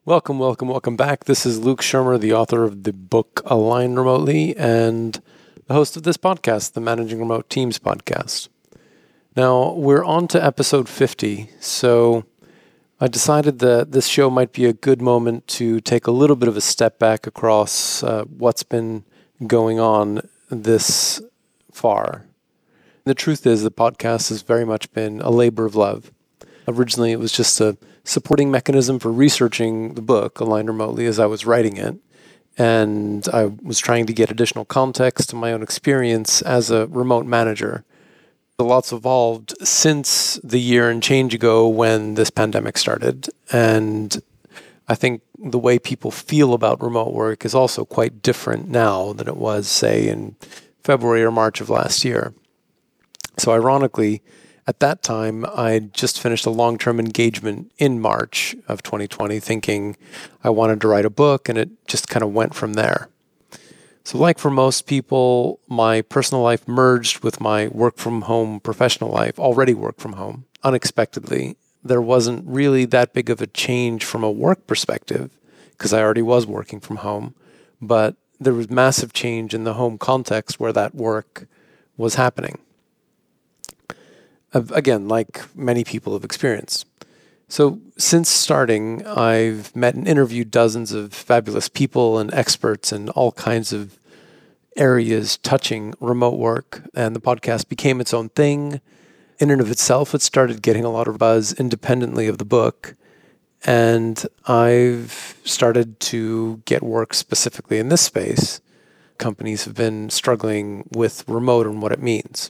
Welcome back. This is Luke Shermer, the author of the book Align Remotely and the host of this podcast, the Managing Remote Teams podcast. Now, we're on to episode 50, so I decided that this show might be a good moment to take a little bit of a step back across what's been going on this far. The truth is, the podcast has very much been a labor of love. Originally, it was just a supporting mechanism for researching the book, Align Remotely, as I was writing it. And I was trying to get additional context to my own experience as a remote manager. A lot's evolved since the year and change ago when this pandemic started. And I think the way people feel about remote work is also quite different now than it was, say, in February or March of last year. So ironically, at that time, I just finished a long-term engagement in March of 2020, thinking I wanted to write a book, and it just kind of went from there. So like for most people, my personal life merged with my work-from-home professional life, already work from home, unexpectedly. There wasn't really that big of a change from a work perspective, because I already was working from home, but there was massive change in the home context where that work was happening. Again, like many people have experienced. So since starting, I've met and interviewed dozens of fabulous people and experts in all kinds of areas touching remote work, and the podcast became its own thing. In and of itself, it started getting a lot of buzz independently of the book, and I've started to get work specifically in this space. Companies have been struggling with remote and what it means.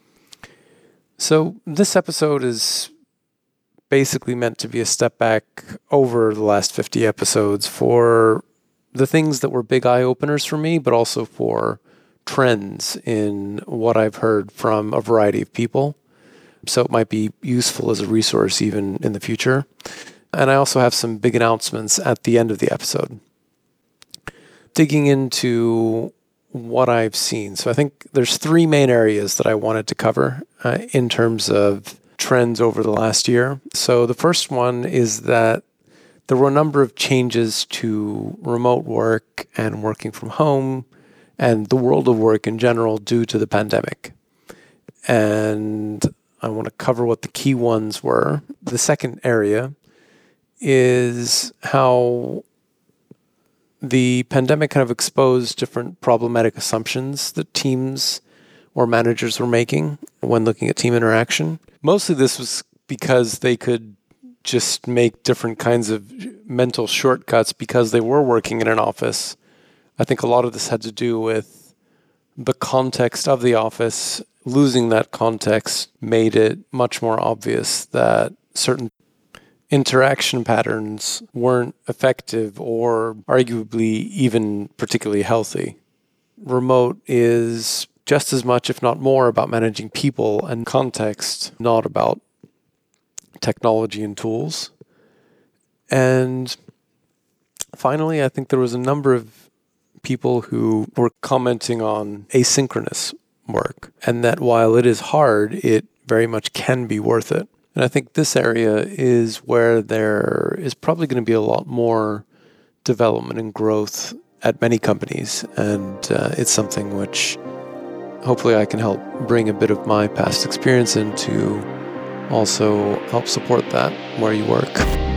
So this episode is basically meant to be a step back over the last 50 episodes for the things that were big eye-openers for me, but also for trends in what I've heard from a variety of people. So it might be useful as a resource even in the future. And I also have some big announcements at the end of the episode. Digging into what I've seen. So I think there's three main areas that I wanted to cover in terms of trends over the last year. So the first one is that there were a number of changes to remote work and working from home and the world of work in general due to the pandemic. And I want to cover what the key ones were. The second area is how the pandemic kind of exposed different problematic assumptions that teams or managers were making when looking at team interaction. Mostly this was because they could just make different kinds of mental shortcuts because they were working in an office. I think a lot of this had to do with the context of the office. Losing that context made it much more obvious that certain interaction patterns weren't effective or arguably even particularly healthy. Remote is just as much, if not more, about managing people and context, not about technology and tools. And finally, I think there was a number of people who were commenting on asynchronous work, and that while it is hard, it very much can be worth it. And I think this area is where there is probably going to be a lot more development and growth at many companies. And it's something which hopefully I can help bring a bit of my past experience in to also help support that where you work.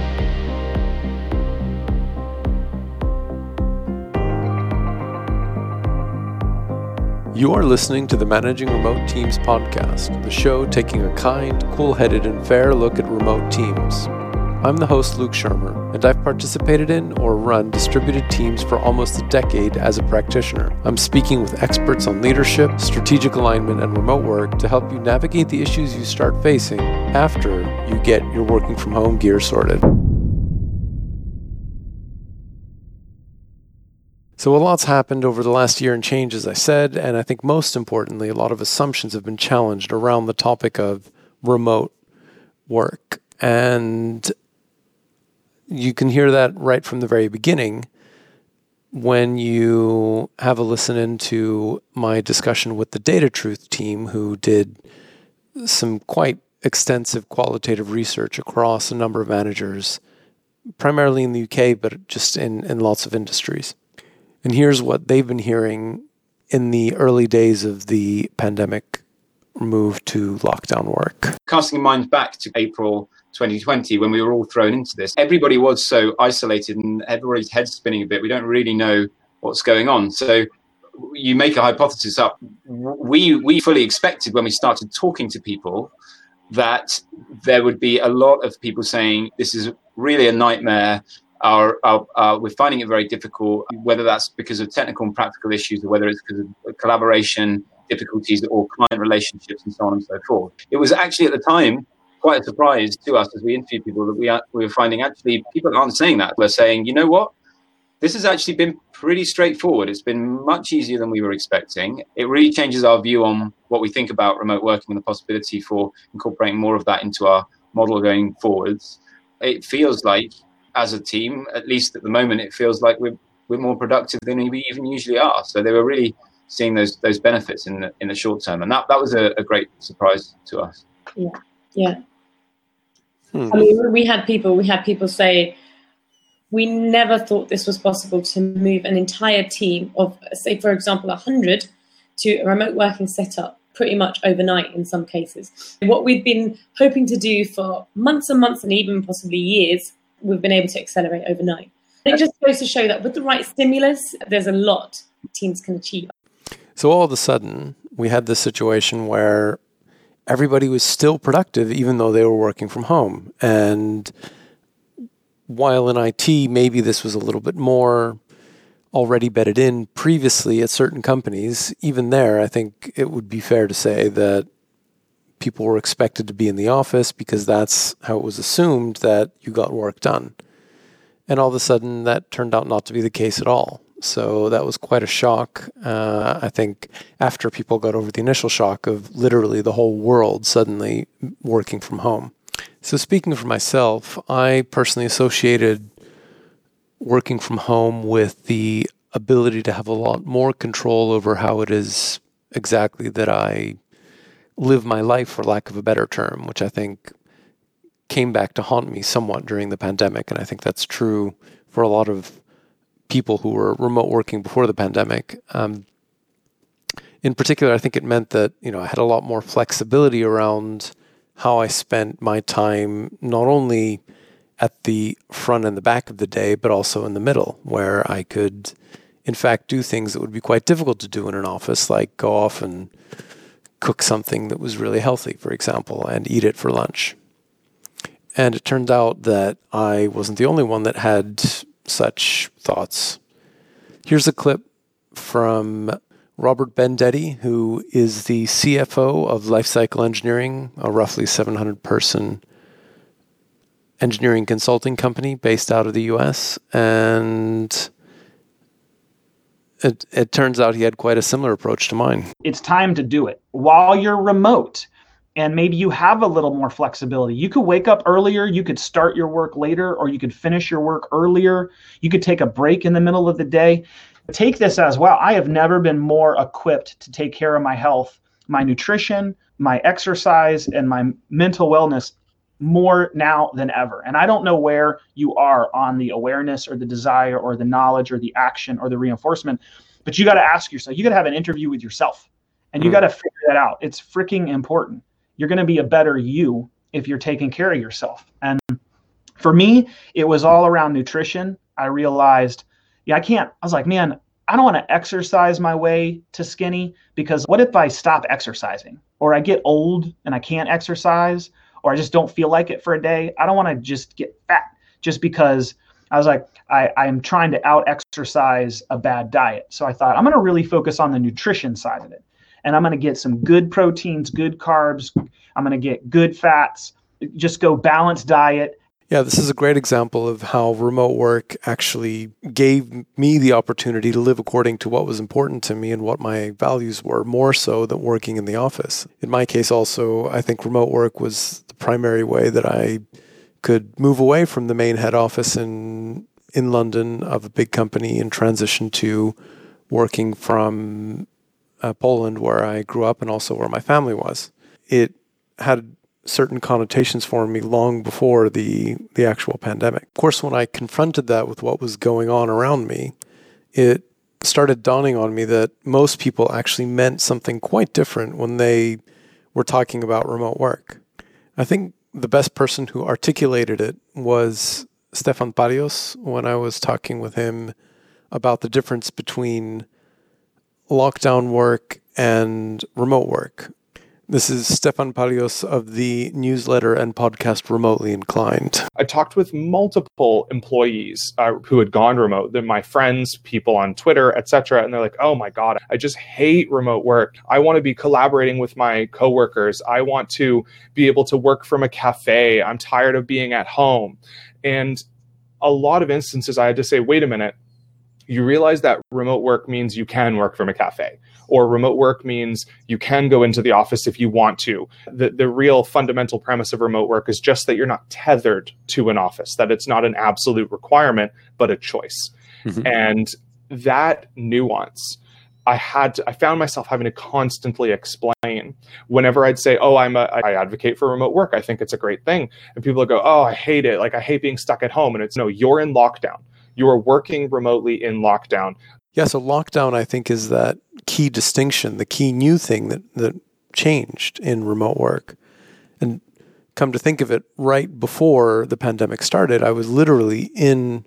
You are listening to the Managing Remote Teams podcast, the show taking a kind, cool-headed, and fair look at remote teams. I'm the host, Luke Shermer, and I've participated in or run distributed teams for almost a decade as a practitioner. I'm speaking with experts on leadership, strategic alignment, and remote work to help you navigate the issues you start facing after you get your working from home gear sorted. So a lot's happened over the last year and change, as I said, and I think most importantly, a lot of assumptions have been challenged around the topic of remote work. And you can hear that right from the very beginning when you have a listen into my discussion with the Data Truth team, who did some quite extensive qualitative research across a number of managers primarily in the UK, but just in lots of industries. And here's what they've been hearing in the early days of the pandemic move to lockdown work. Casting mind back to April 2020, when we were all thrown into this, everybody was so isolated and everybody's head spinning a bit. We don't really know what's going on. So you make a hypothesis up. We fully expected when we started talking to people that there would be a lot of people saying, this is really a nightmare. We're finding it very difficult, whether that's because of technical and practical issues or whether it's because of collaboration difficulties or client relationships and so on and so forth. It was actually at the time quite a surprise to us as we interviewed people that we were finding actually people aren't saying that. We're saying, you know what? This has actually been pretty straightforward. It's been much easier than we were expecting. It really changes our view on what we think about remote working and the possibility for incorporating more of that into our model going forwards. It feels like, as a team, at least at the moment, it feels like we're more productive than we even usually are. So they were really seeing those benefits in the short term, and that was a great surprise to us. Yeah. I mean, we had people say, we never thought this was possible to move an entire team of, say, for example, 100 to a remote working setup pretty much overnight in some cases. What we've been hoping to do for months and months and even possibly years, we've been able to accelerate overnight. It just goes to show that with the right stimulus, there's a lot teams can achieve. So all of a sudden, we had this situation where everybody was still productive, even though they were working from home. And while in IT, maybe this was a little bit more already bedded in previously at certain companies, even there, I think it would be fair to say that people were expected to be in the office because that's how it was assumed that you got work done. And all of a sudden, that turned out not to be the case at all. So that was quite a shock. I think after people got over the initial shock of literally the whole world suddenly working from home. So speaking for myself, I personally associated working from home with the ability to have a lot more control over how it is exactly that I live my life, for lack of a better term, which I think came back to haunt me somewhat during the pandemic. And I think that's true for a lot of people who were remote working before the pandemic. In particular, I think it meant that, I had a lot more flexibility around how I spent my time, not only at the front and the back of the day, but also in the middle, where I could, in fact, do things that would be quite difficult to do in an office, like go off and cook something that was really healthy, for example, and eat it for lunch. And it turned out that I wasn't the only one that had such thoughts. Here's a clip from Robert Bendetti, who is the CFO of Lifecycle Engineering, a roughly 700-person engineering consulting company based out of the US. And it turns out he had quite a similar approach to mine. It's time to do it while you're remote. And maybe you have a little more flexibility. You could wake up earlier, you could start your work later, or you could finish your work earlier. You could take a break in the middle of the day. Take this as, wow, I have never been more equipped to take care of my health, my nutrition, my exercise, and my mental wellness more now than ever. And I don't know where you are on the awareness or the desire or the knowledge or the action or the reinforcement, but you got to ask yourself, you got to have an interview with yourself, and you got to figure that out. It's freaking important. You're going to be a better you if you're taking care of yourself. And for me, it was all around nutrition. I realized, I was like, man, I don't want to exercise my way to skinny, because what if I stop exercising, or I get old and I can't exercise, or I just don't feel like it for a day? I don't want to just get fat just because I was like, I'm trying to out exercise a bad diet. So I thought, I'm going to really focus on the nutrition side of it. And I'm going to get some good proteins, good carbs. I'm going to get good fats, just go balanced diet. Yeah, this is a great example of how remote work actually gave me the opportunity to live according to what was important to me and what my values were, more so than working in the office. In my case also, I think remote work was the primary way that I could move away from the main head office in London of a big company and transition to working from Poland, where I grew up and also where my family was. It had certain connotations for me long before the actual pandemic. Of course, when I confronted that with what was going on around me, it started dawning on me that most people actually meant something quite different when they were talking about remote work. I think the best person who articulated it was Stefan Parios when I was talking with him about the difference between lockdown work and remote work. This is Stefan Parios of the newsletter and podcast Remotely Inclined. I talked with multiple employees who had gone remote. They're my friends, people on Twitter, etc. And they're like, oh my God, I just hate remote work. I want to be collaborating with my coworkers. I want to be able to work from a cafe. I'm tired of being at home. And a lot of instances I had to say, wait a minute, you realize that remote work means you can work from a cafe, or remote work means you can go into the office if you want to. The real fundamental premise of remote work is just that you're not tethered to an office, that it's not an absolute requirement, but a choice. Mm-hmm. And that nuance, I found myself having to constantly explain whenever I'd say, oh, I advocate for remote work. I think it's a great thing. And people would go, oh, I hate it. Like, I hate being stuck at home. And it's, no, you're in lockdown. You are working remotely in lockdown. Yeah, so lockdown, I think, is that key distinction, the key new thing that changed in remote work. And come to think of it, right before the pandemic started, I was literally in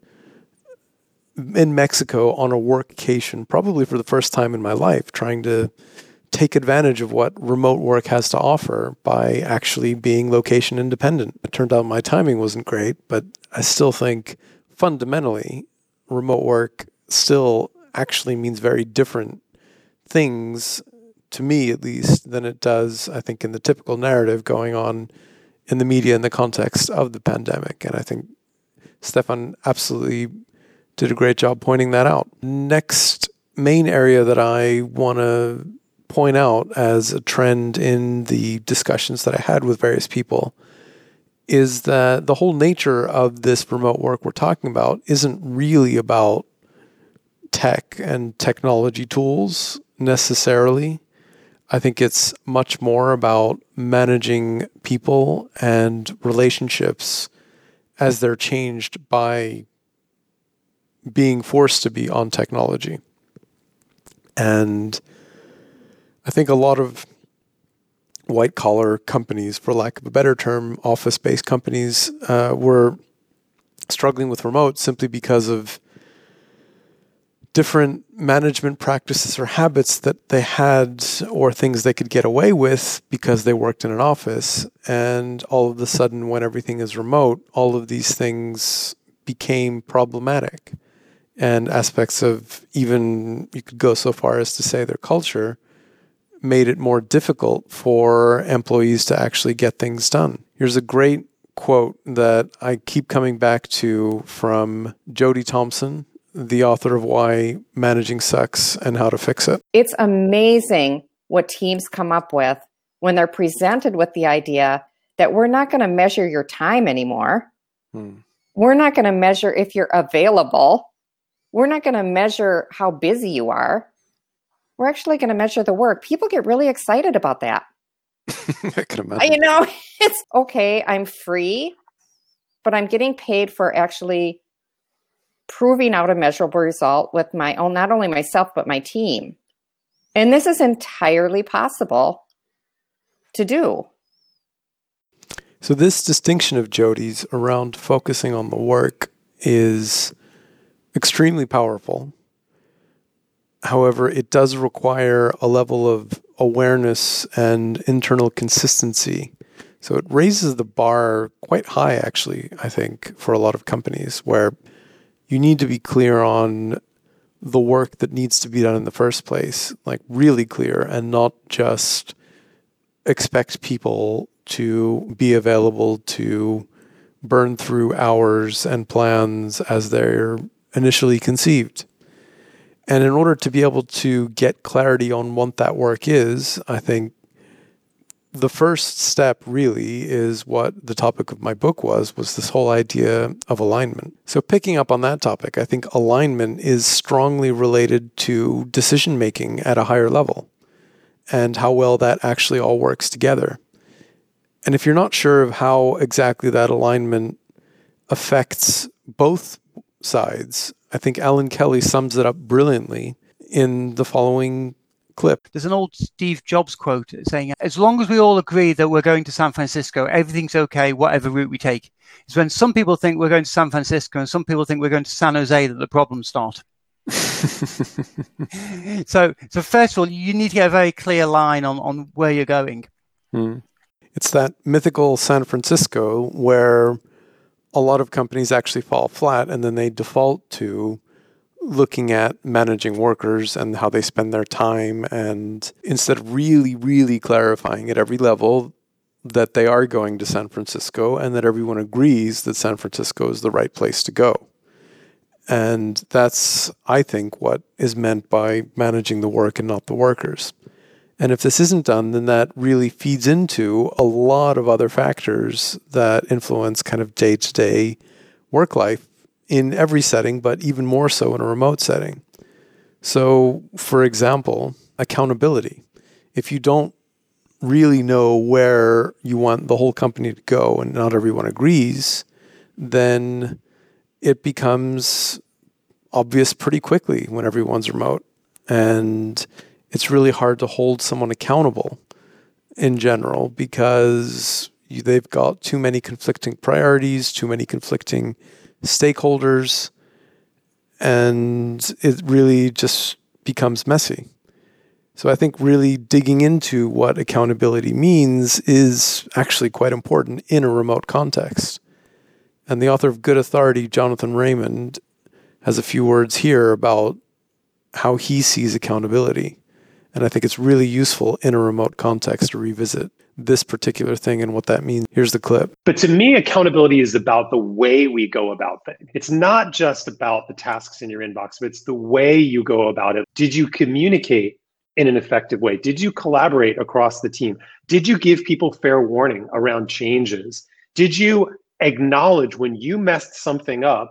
Mexico on a workcation, probably for the first time in my life, trying to take advantage of what remote work has to offer by actually being location independent. It turned out my timing wasn't great, but I still think fundamentally remote work still actually means very different things, to me at least, than it does, I think, in the typical narrative going on in the media in the context of the pandemic. And I think Stefan absolutely did a great job pointing that out. Next main area that I want to point out as a trend in the discussions that I had with various people is that the whole nature of this remote work we're talking about isn't really about tech and technology tools necessarily. I think it's much more about managing people and relationships as they're changed by being forced to be on technology. And I think a lot of white-collar companies, for lack of a better term, office-based companies, were struggling with remote simply because of different management practices or habits that they had, or things they could get away with because they worked in an office. And all of a sudden, when everything is remote, all of these things became problematic. And aspects of, even you could go so far as to say, their culture made it more difficult for employees to actually get things done. Here's a great quote that I keep coming back to from Jody Thompson, the author of Why Managing Sucks and How to Fix It. It's amazing what teams come up with when they're presented with the idea that we're not going to measure your time anymore. We're not going to measure if you're available. We're not going to measure how busy you are. We're actually going to measure the work. People get really excited about that. I can imagine. You know, it's okay, I'm free, but I'm getting paid for actually proving out a measurable result with my own, not only myself, but my team. And this is entirely possible to do. So this distinction of Jody's around focusing on the work is extremely powerful. However, it does require a level of awareness and internal consistency. So it raises the bar quite high, actually, I think, for a lot of companies, where you need to be clear on the work that needs to be done in the first place, like really clear, and not just expect people to be available to burn through hours and plans as they're initially conceived. And in order to be able to get clarity on what that work is, I think the first step really is what the topic of my book was this whole idea of alignment. So picking up on that topic, I think alignment is strongly related to decision-making at a higher level and how well that actually all works together. And if you're not sure of how exactly that alignment affects both sides, I think Alan Kelly sums it up brilliantly in the following clip. There's an old Steve Jobs quote saying, as long as we all agree that we're going to San Francisco, everything's okay, whatever route we take. It's when some people think we're going to San Francisco and some people think we're going to San Jose that the problems start. So first of all, you need to get a very clear line on where you're going. It's that mythical San Francisco where a lot of companies actually fall flat and then they default to looking at managing workers and how they spend their time, and instead of really, really clarifying at every level that they are going to San Francisco and that everyone agrees that San Francisco is the right place to go. And that's, I think, what is meant by managing the work and not the workers. And if this isn't done, then that really feeds into a lot of other factors that influence kind of day-to-day work life in every setting, but even more so in a remote setting. So, for example, accountability. If you don't really know where you want the whole company to go and not everyone agrees, then it becomes obvious pretty quickly when everyone's remote. And it's really hard to hold someone accountable in general because they've got too many conflicting priorities, too many conflicting stakeholders, and it really just becomes messy. So I think really digging into what accountability means is actually quite important in a remote context. And the author of Good Authority, Jonathan Raymond, has a few words here about how he sees accountability. And I think it's really useful in a remote context to revisit this particular thing and what that means. Here's the clip. But to me, accountability is about the way we go about things. It's not just about the tasks in your inbox, but it's the way you go about it. Did you communicate in an effective way? Did you collaborate across the team? Did you give people fair warning around changes? Did you acknowledge when you messed something up?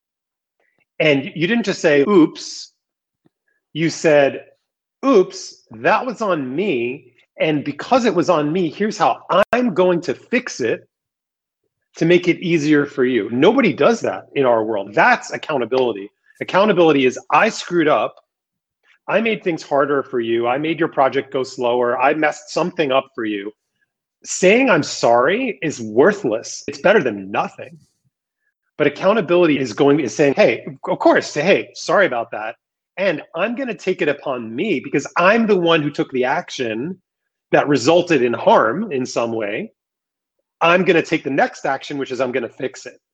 And you didn't just say, oops. You said, oops, that was on me. And because it was on me, here's how I'm going to fix it to make it easier for you. Nobody does that in our world. That's accountability. Accountability is I screwed up. I made things harder for you. I made your project go slower. I messed something up for you. Saying I'm sorry is worthless. It's better than nothing. But accountability is saying, hey, of course, say, hey, sorry about that. And I'm going to take it upon me because I'm the one who took the action that resulted in harm in some way. I'm going to take the next action, which is I'm going to fix it.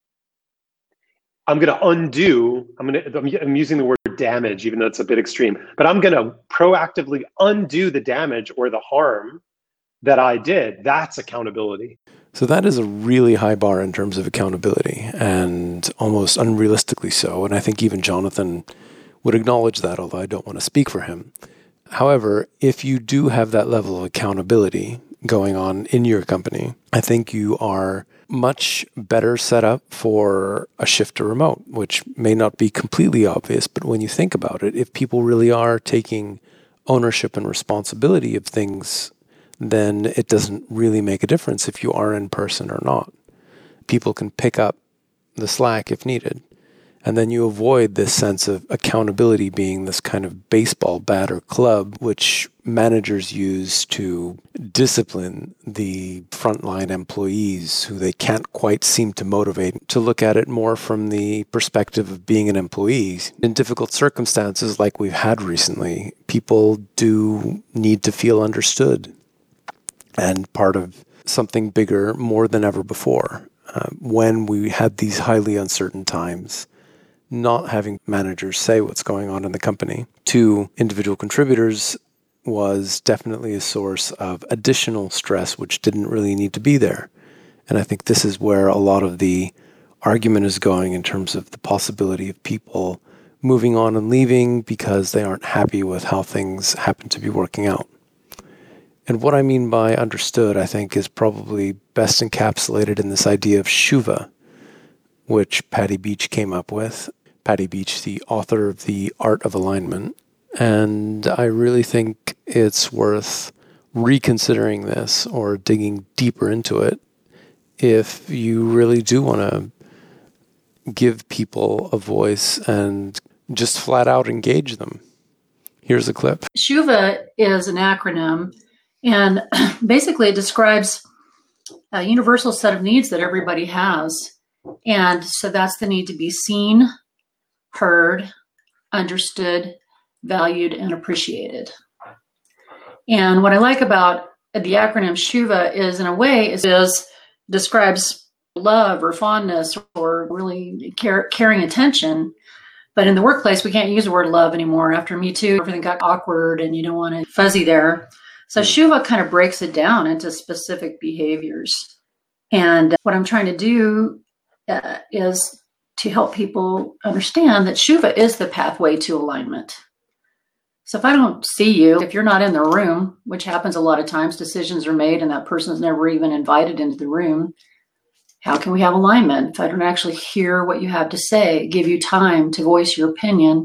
I'm going to undo, I'm using the word damage, even though it's a bit extreme, but I'm going to proactively undo the damage or the harm that I did. That's accountability. So that is a really high bar in terms of accountability, and almost unrealistically so. And I think even Jonathan would acknowledge that, although I don't want to speak for him. However, if you do have that level of accountability going on in your company, I think you are much better set up for a shift to remote, which may not be completely obvious, but when you think about it, if people really are taking ownership and responsibility of things, then it doesn't really make a difference if you are in person or not. People can pick up the slack if needed. And then you avoid this sense of accountability being this kind of baseball bat or club, which managers use to discipline the frontline employees who they can't quite seem to motivate, to look at it more from the perspective of being an employee. In difficult circumstances like we've had recently, people do need to feel understood and part of something bigger more than ever before. When we had these highly uncertain times, not having managers say what's going on in the company to individual contributors was definitely a source of additional stress, which didn't really need to be there. And I think this is where a lot of the argument is going in terms of the possibility of people moving on and leaving because they aren't happy with how things happen to be working out. And what I mean by understood, I think, is probably best encapsulated in this idea of Shuva, which Patty Beach came up with. Patty Beach, the author of The Art of Alignment. And I really think it's worth reconsidering this or digging deeper into it if you really do want to give people a voice and just flat out engage them. Here's a clip. SHUVA is an acronym, and basically it describes a universal set of needs that everybody has. And so that's the need to be seen, heard, understood, valued, and appreciated. And what I like about the acronym SHUVA is, in a way, it describes love or fondness or really caring attention. But in the workplace, we can't use the word love anymore. After Me Too, everything got awkward and you don't want it fuzzy there. So SHUVA kind of breaks it down into specific behaviors. And what I'm trying to do is to help people understand that SHUVA is the pathway to alignment. So if I don't see you, if you're not in the room, which happens a lot of times, decisions are made and that person's never even invited into the room, how can we have alignment? If I don't actually hear what you have to say, give you time to voice your opinion,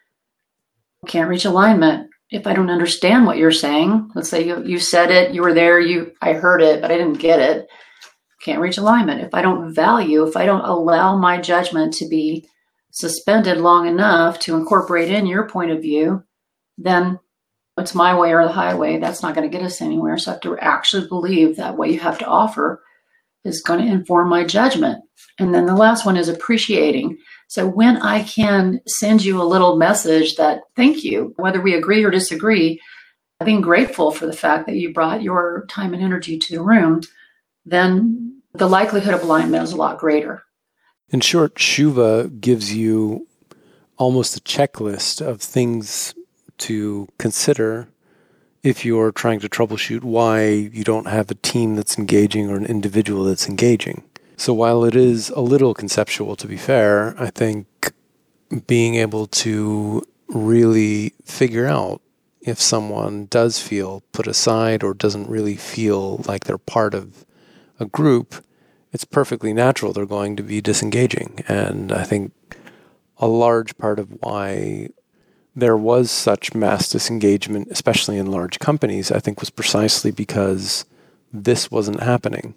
can't reach alignment. If I don't understand what you're saying, let's say you said it, you were there, I heard it, but I didn't get it, can't reach alignment. If I don't value, if I don't allow my judgment to be suspended long enough to incorporate in your point of view, then it's my way or the highway. That's not going to get us anywhere. So I have to actually believe that what you have to offer is going to inform my judgment. And then the last one is appreciating. So when I can send you a little message that thank you, whether we agree or disagree, being grateful for the fact that you brought your time and energy to the room, then the likelihood of alignment is a lot greater. In short, SHUVA gives you almost a checklist of things to consider if you're trying to troubleshoot why you don't have a team that's engaging or an individual that's engaging. So while it is a little conceptual, to be fair, I think being able to really figure out if someone does feel put aside or doesn't really feel like they're part of a group, it's perfectly natural they're going to be disengaging. And I think a large part of why there was such mass disengagement, especially in large companies, I think was precisely because this wasn't happening.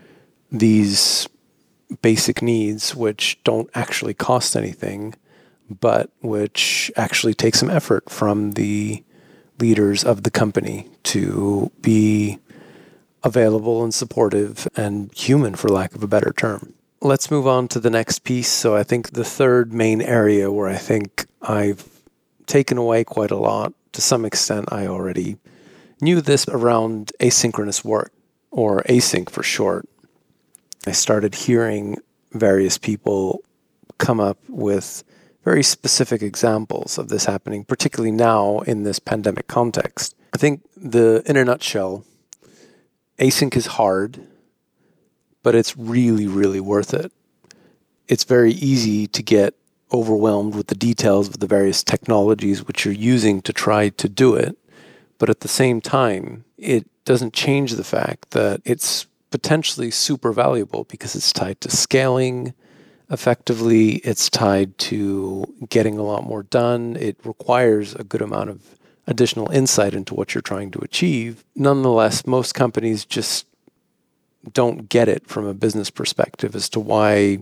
These basic needs, which don't actually cost anything, but which actually take some effort from the leaders of the company to be available and supportive and human, for lack of a better term. Let's move on to the next piece. So I think the third main area where I think I've taken away quite a lot, to some extent I already knew this, around asynchronous work, or async for short. I started hearing various people come up with very specific examples of this happening, particularly now in this pandemic context. I think in a nutshell, async is hard, but it's really, really worth it. It's very easy to get overwhelmed with the details of the various technologies which you're using to try to do it. But at the same time, it doesn't change the fact that it's potentially super valuable because it's tied to scaling effectively. It's tied to getting a lot more done. It requires a good amount of additional insight into what you're trying to achieve. Nonetheless, most companies just don't get it from a business perspective as to why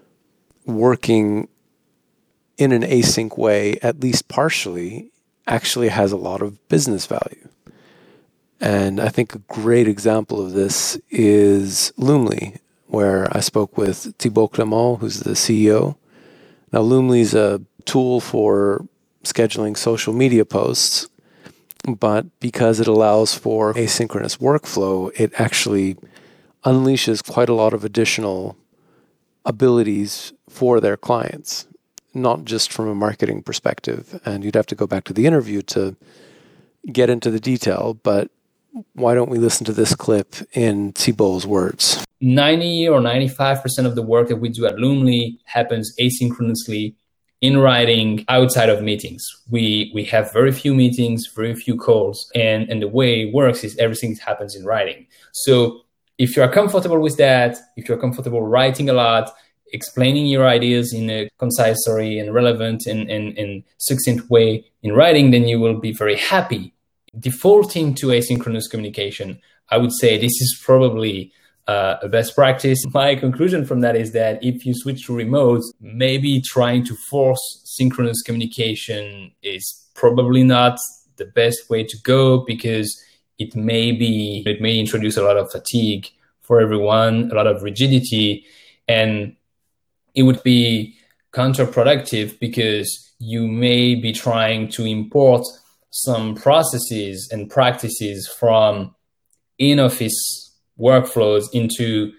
working in an async way, at least partially, actually has a lot of business value. And I think a great example of this is Loomly, where I spoke with Thibaut Clement, who's the CEO. Now, Loomly is a tool for scheduling social media posts, but because it allows for asynchronous workflow, it actually unleashes quite a lot of additional abilities for their clients, not just from a marketing perspective. And you'd have to go back to the interview to get into the detail, but why don't we listen to this clip in Thibaut's words? 90 or 95% of the work that we do at Loomly happens asynchronously in writing outside of meetings. We have very few meetings, very few calls, and the way it works is everything happens in writing. So if you are comfortable with that, if you're comfortable writing a lot, explaining your ideas in a concise and relevant and succinct way in writing, then you will be very happy defaulting to asynchronous communication, I would say this is probably a best practice. My conclusion from that is that if you switch to remote, maybe trying to force synchronous communication is probably not the best way to go, because it may introduce a lot of fatigue for everyone, a lot of rigidity, and it would be counterproductive because you may be trying to import some processes and practices from in-office workflows into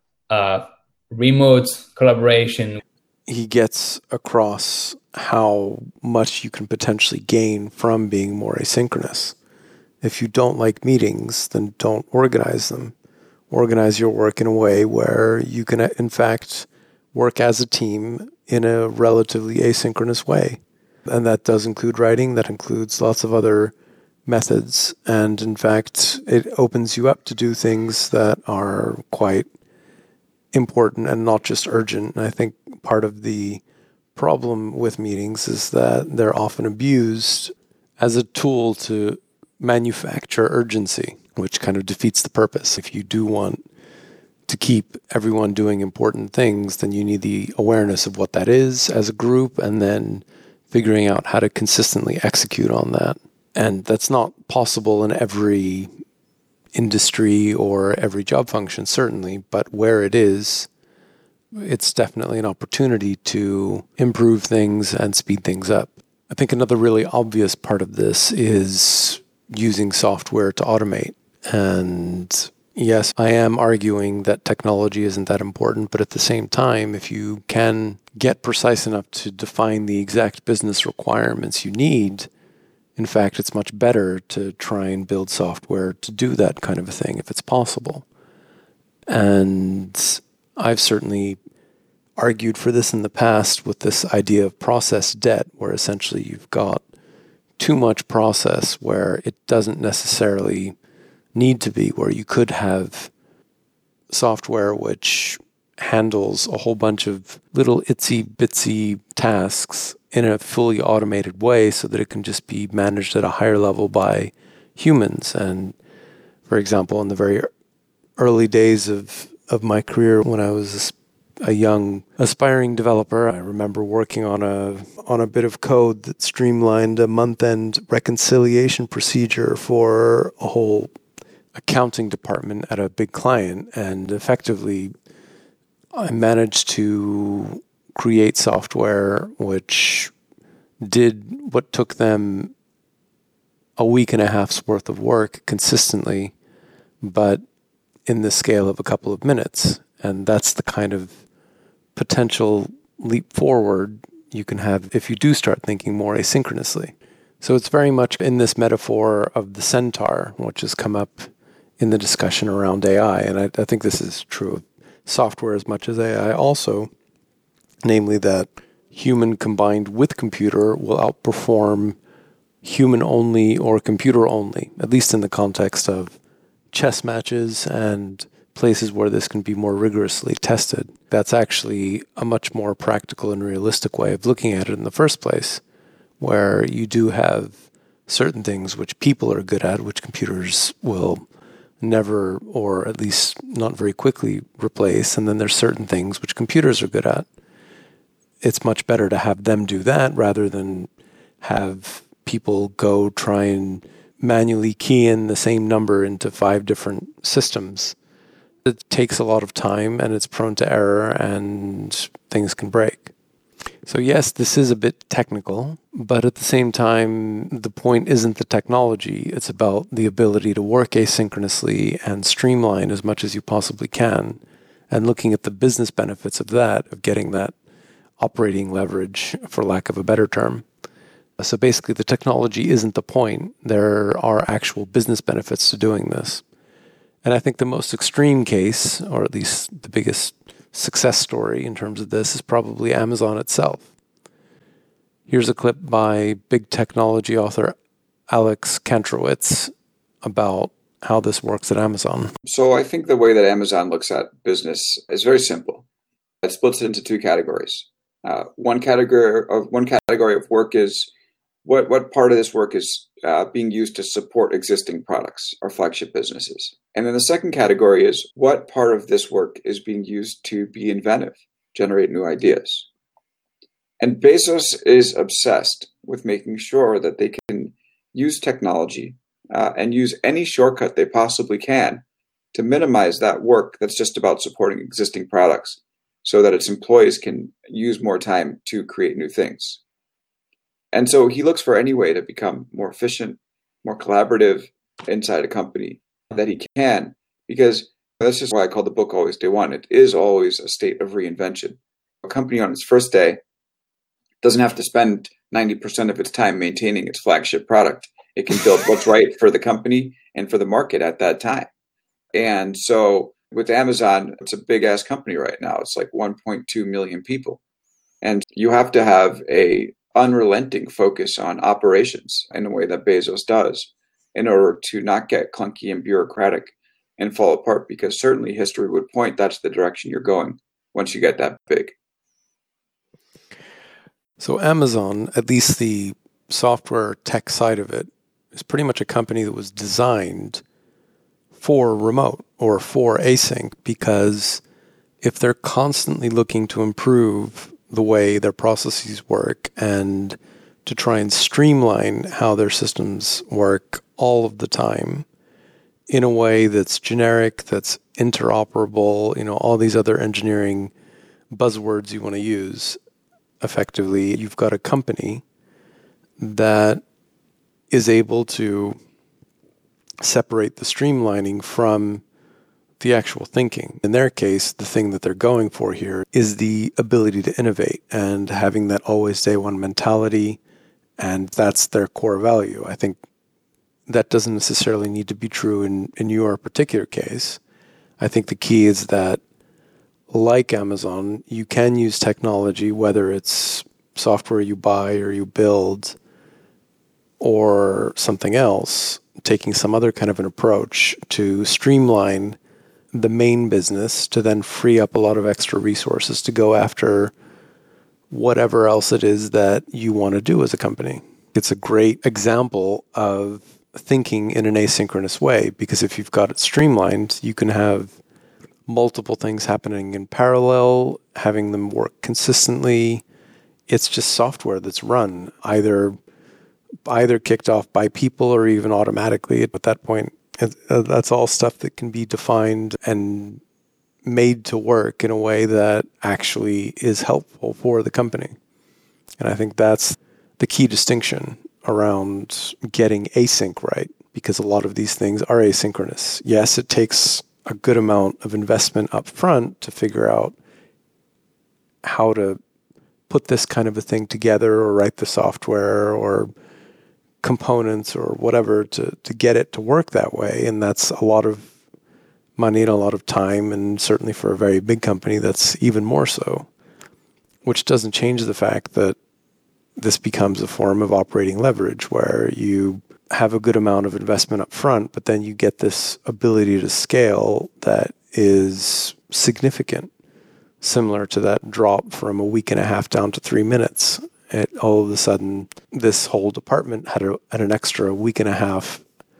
remote collaboration. He gets across how much you can potentially gain from being more asynchronous. If you don't like meetings, then don't organize them. Organize your work in a way where you can, in fact, work as a team in a relatively asynchronous way. And that does include writing, that includes lots of other methods. And in fact, it opens you up to do things that are quite important and not just urgent. And I think part of the problem with meetings is that they're often abused as a tool to manufacture urgency, which kind of defeats the purpose. If you do want to keep everyone doing important things, then you need the awareness of what that is as a group, and then figuring out how to consistently execute on that. And that's not possible in every industry or every job function, certainly, but where it is, it's definitely an opportunity to improve things and speed things up. I think another really obvious part of this is using software to automate. And yes, I am arguing that technology isn't that important, but at the same time, if you can get precise enough to define the exact business requirements you need, in fact, it's much better to try and build software to do that kind of a thing if it's possible. And I've certainly argued for this in the past with this idea of process debt, where essentially you've got too much process where it doesn't necessarily need to be, where you could have software which handles a whole bunch of little itsy bitsy tasks in a fully automated way so that it can just be managed at a higher level by humans. And for example, in the very early days of my career, when I was a young aspiring developer, I remember working on a bit of code that streamlined a month-end reconciliation procedure for a whole accounting department at a big client. And effectively, I managed to create software which did what took them a week and a half's worth of work consistently, but in the scale of a couple of minutes. And that's the kind of potential leap forward you can have if you do start thinking more asynchronously. So it's very much in this metaphor of the centaur, which has come up in the discussion around AI. And I think this is true of software as much as AI also, namely that human combined with computer will outperform human only or computer only, at least in the context of chess matches and places where this can be more rigorously tested. That's actually a much more practical and realistic way of looking at it in the first place, where you do have certain things which people are good at, which computers will never, or at least not very quickly, replace. And then there's certain things which computers are good at. It's much better to have them do that rather than have people go try and manually key in the same number into 5 different systems. It takes a lot of time and it's prone to error and things can break. So yes, this is a bit technical, but at the same time, the point isn't the technology. It's about the ability to work asynchronously and streamline as much as you possibly can, and looking at the business benefits of that, of getting that operating leverage, for lack of a better term. So basically, the technology isn't the point. There are actual business benefits to doing this. And I think the most extreme case, or at least the biggest success story in terms of this, is probably Amazon itself. Here's a clip by big technology author Alex Kantrowitz about how this works at Amazon. So I think the way that Amazon looks at business is very simple. It splits it into 2 categories. One category of work is what part of this work is being used to support existing products or flagship businesses? And then the second category is what part of this work is being used to be inventive, generate new ideas? And Bezos is obsessed with making sure that they can use technology and use any shortcut they possibly can to minimize that work that's just about supporting existing products so that its employees can use more time to create new things. And so he looks for any way to become more efficient, more collaborative inside a company that he can, because that's just why I call the book Always Day One. It is always a state of reinvention. A company on its first day doesn't have to spend 90% of its time maintaining its flagship product. It can build what's right for the company and for the market at that time. And so with Amazon, it's a big ass company right now. It's like 1.2 million people. And you have to have a unrelenting focus on operations in a way that Bezos does in order to not get clunky and bureaucratic and fall apart, because certainly history would point that's the direction you're going once you get that big. So Amazon, at least the software tech side of it, is pretty much a company that was designed for remote or for async, because if they're constantly looking to improve the way their processes work and to try and streamline how their systems work all of the time in a way that's generic, that's interoperable, all these other engineering buzzwords you want to use, effectively, you've got a company that is able to separate the streamlining from the actual thinking. In their case, the thing that they're going for here is the ability to innovate and having that always day one mentality, and that's their core value. I think that doesn't necessarily need to be true in your particular case. I think the key is that, like Amazon, you can use technology, whether it's software you buy or you build or something else, taking some other kind of an approach to streamline the main business to then free up a lot of extra resources to go after whatever else it is that you want to do as a company. It's a great example of thinking in an asynchronous way, because if you've got it streamlined, you can have multiple things happening in parallel, having them work consistently. It's just software that's run either kicked off by people or even automatically. At that point, that's all stuff that can be defined and made to work in a way that actually is helpful for the company. And I think that's the key distinction around getting async right, because a lot of these things are asynchronous. Yes, it takes a good amount of investment up front to figure out how to put this kind of a thing together or write the software or components or whatever to get it to work that way. And that's a lot of money and a lot of time, and certainly for a very big company, that's even more so, which doesn't change the fact that this becomes a form of operating leverage where you have a good amount of investment up front, but then you get this ability to scale that is significant, similar to that drop from a week and a half down to 3 minutes. All of a sudden, this whole department had an extra week and a half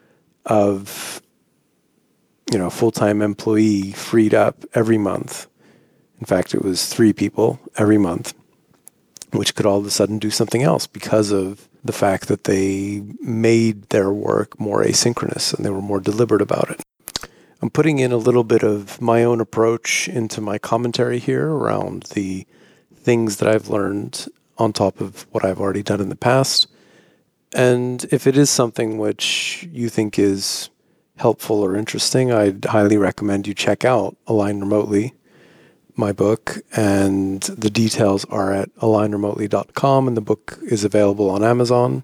of full-time employee freed up every month. In fact, it was 3 people every month, which could all of a sudden do something else because of the fact that they made their work more asynchronous and they were more deliberate about it. I'm putting in a little bit of my own approach into my commentary here around the things that I've learned on top of what I've already done in the past. And if it is something which you think is helpful or interesting, I'd highly recommend you check out Align Remotely, my book, and the details are at alignremotely.com, and the book is available on Amazon.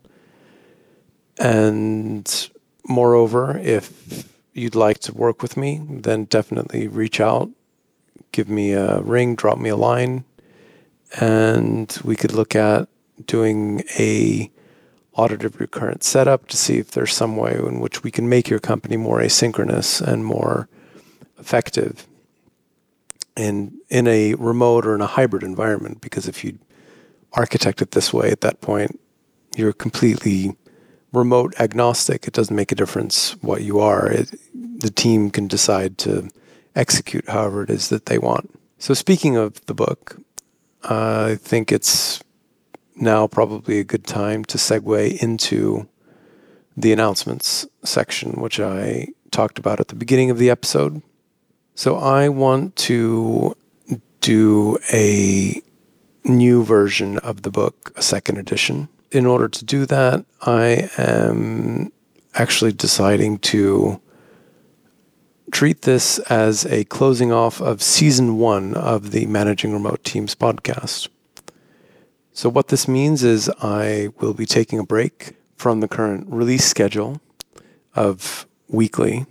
And moreover, if you'd like to work with me, then definitely reach out, give me a ring, drop me a line, and we could look at doing a audit of your current setup to see if there's some way in which we can make your company more asynchronous and more effective in a remote or in a hybrid environment. Because if you architect it this way, at that point, you're completely remote agnostic. It doesn't make a difference what you are. The team can decide to execute however it is that they want. So speaking of the book, I think it's now probably a good time to segue into the announcements section, which I talked about at the beginning of the episode. So I want to do a new version of the book, a second edition. In order to do that, I am actually deciding to treat this as a closing off of season 1 of the Managing Remote Teams podcast. So what this means is I will be taking a break from the current release schedule of weekly,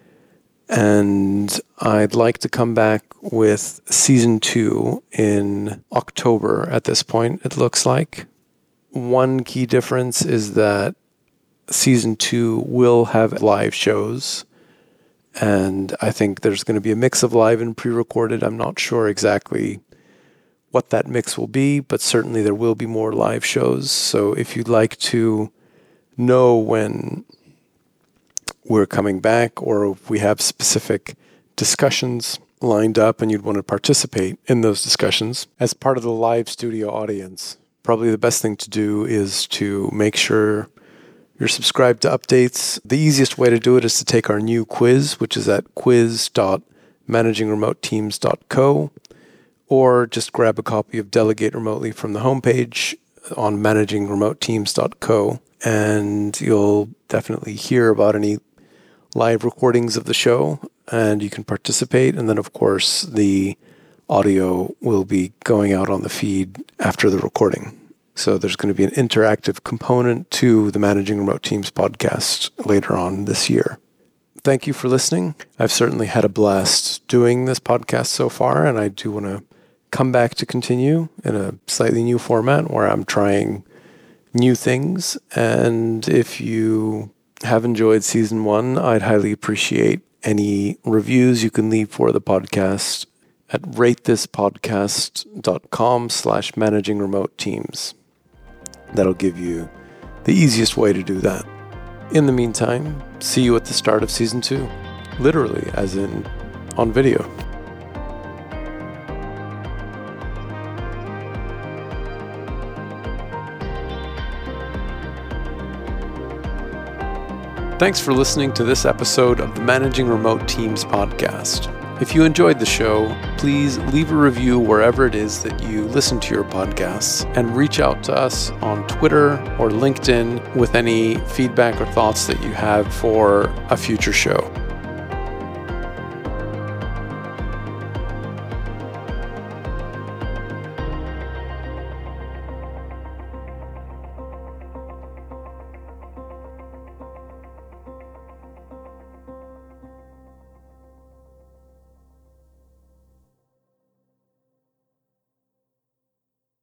and I'd like to come back with season 2 in October at this point, it looks like. One key difference is that season 2 will have live shows, and I think there's going to be a mix of live and pre-recorded. I'm not sure exactly what that mix will be, but certainly there will be more live shows. So if you'd like to know when we're coming back, or if we have specific discussions lined up and you'd want to participate in those discussions as part of the live studio audience, probably the best thing to do is to make sure you're subscribed to updates. The easiest way to do it is to take our new quiz, which is at quiz.managingremoteteams.co, or just grab a copy of Delegate Remotely from the homepage on managingremoteteams.co, and you'll definitely hear about any live recordings of the show, and you can participate. And then, of course, the audio will be going out on the feed after the recording. So there's going to be an interactive component to the Managing Remote Teams podcast later on this year. Thank you for listening. I've certainly had a blast doing this podcast so far, and I do want to come back to continue in a slightly new format where I'm trying new things. And if you have enjoyed season 1, I'd highly appreciate any reviews you can leave for the podcast at ratethispodcast.com/managingremoteteams. That'll give you the easiest way to do that. In the meantime, see you at the start of season 2, literally, as in on video. Thanks for listening to this episode of the Managing Remote Teams podcast. If you enjoyed the show, please leave a review wherever it is that you listen to your podcasts, and reach out to us on Twitter or LinkedIn with any feedback or thoughts that you have for a future show.